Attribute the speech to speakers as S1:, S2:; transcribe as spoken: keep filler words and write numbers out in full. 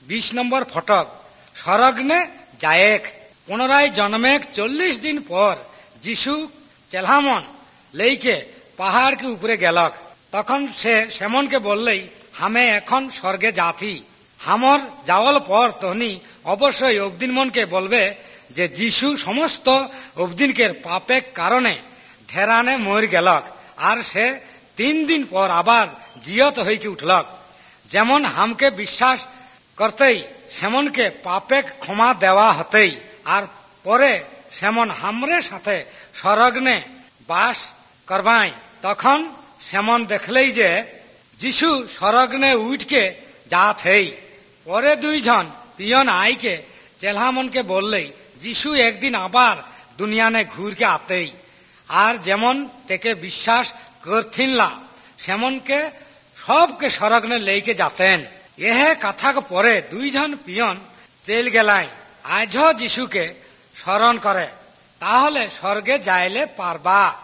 S1: বিশ নম্বর ফটক স্বর্গনে যায়েক। পুনরায় জন্মেক চল্লিশ দিন পর যিশু চেলহামন লেইকে পাহাড় কে উপরে গেলক। তখন সে সেমনকে বললেই হামে এখন স্বর্গে যাথি। হামর যাওয়ার পর তহনি অবশ্যই অবদিনমনকে বলবে যে যিশু সমস্ত অবদিনকের পাপের কারণে ঢেরানে মর গেলক আর সে তিন দিন পর আবার জিয়ত হইকে উঠলক। যেমন হামকে বিশ্বাস করতেই সেমনকে পাপে ক্ষমা দেওয়া হতেই আর পরে সেমন হামরে সাথে স্বর্গনে বাস করবাই। তখন সেমন দেখলেই যে যিশু স্বর্গনে উঠকে যাত হেই। পরে দুইজন পিয়ন আইকে চেলহামনকে বললেই যিশু একদিন আবার দুনিয়ানে ঘুরকে আতেই আর যেমন তেকে বিশ্বাস করথিনলা সেমনকে সবকে স্বর্গনে লেইকে যাতেন। এহে কথাকে পরে দুইজন পিয়ন চেল গেলাই আজ যিশুকে স্মরণ করে তাহলে স্বর্গে যাইলে পারবা।